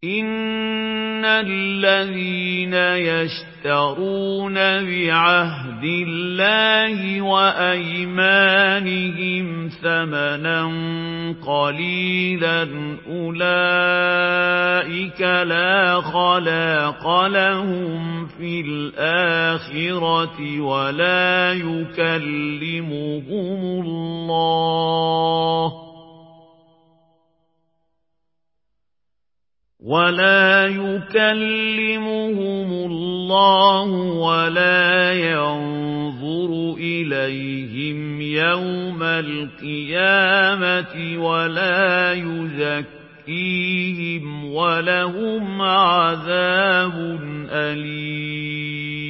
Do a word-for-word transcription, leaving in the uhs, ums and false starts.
إِنَّ الَّذِينَ يَشْتَرُونَ بِعَهْدِ اللَّهِ وَأَيْمَانِهِمْ ثَمَنًا قَلِيلًا أُولَئِكَ لَا خَلَاقَ لَهُمْ فِي الْآخِرَةِ وَلَا يُكَلِّمُهُمُ اللَّهُ ولا يكلمهم الله ولا ينظر إليهم يوم القيامة ولا يزكيهم ولهم عذاب أليم